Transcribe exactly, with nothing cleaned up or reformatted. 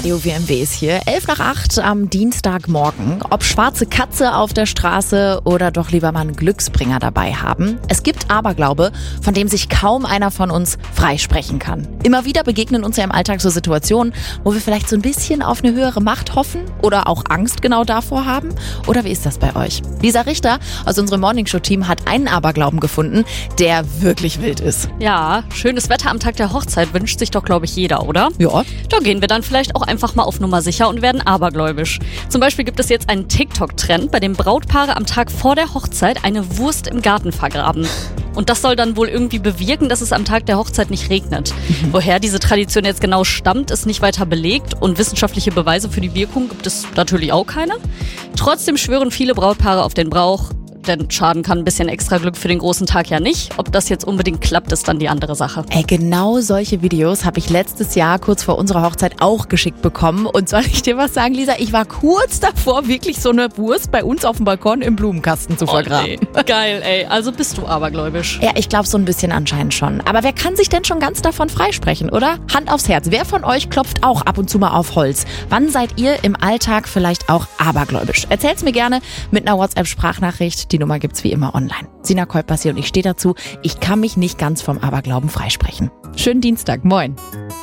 Radio W M W ist hier. elf nach acht am Dienstagmorgen. Ob schwarze Katze auf der Straße oder doch lieber mal einen Glücksbringer dabei haben. Es gibt Aberglaube, von dem sich kaum einer von uns freisprechen kann. Immer wieder begegnen uns ja im Alltag so Situationen, wo wir vielleicht so ein bisschen auf eine höhere Macht hoffen oder auch Angst genau davor haben. Oder wie ist das bei euch? Lisa Richter aus unserem Morningshow-Team hat einen Aberglauben gefunden, der wirklich wild ist. Ja, schönes Wetter am Tag der Hochzeit wünscht sich doch, glaube ich, jeder, oder? Ja. Da gehen wir dann vielleicht auch einfach mal auf Nummer sicher und werden abergläubisch. Zum Beispiel gibt es jetzt einen TikTok-Trend, bei dem Brautpaare am Tag vor der Hochzeit eine Wurst im Garten vergraben. Und das soll dann wohl irgendwie bewirken, dass es am Tag der Hochzeit nicht regnet. Mhm. Woher diese Tradition jetzt genau stammt, ist nicht weiter belegt und wissenschaftliche Beweise für die Wirkung gibt es natürlich auch keine. Trotzdem schwören viele Brautpaare auf den Brauch. Denn schaden kann ein bisschen extra Glück für den großen Tag ja nicht. Ob das jetzt unbedingt klappt, ist dann die andere Sache. Ey, genau solche Videos habe ich letztes Jahr kurz vor unserer Hochzeit auch geschickt bekommen. Und soll ich dir was sagen, Lisa? Ich war kurz davor, wirklich so eine Wurst bei uns auf dem Balkon im Blumenkasten zu vergraben. Oh, nee. Geil, ey. Also bist du abergläubisch. Ja, ich glaube so ein bisschen anscheinend schon. Aber wer kann sich denn schon ganz davon freisprechen, oder? Hand aufs Herz. Wer von euch klopft auch ab und zu mal auf Holz? Wann seid ihr im Alltag vielleicht auch abergläubisch? Erzählt's mir gerne mit einer WhatsApp-Sprachnachricht. Die Nummer gibt's wie immer online. Sina Kolpers hier und ich stehe dazu. Ich kann mich nicht ganz vom Aberglauben freisprechen. Schönen Dienstag. Moin.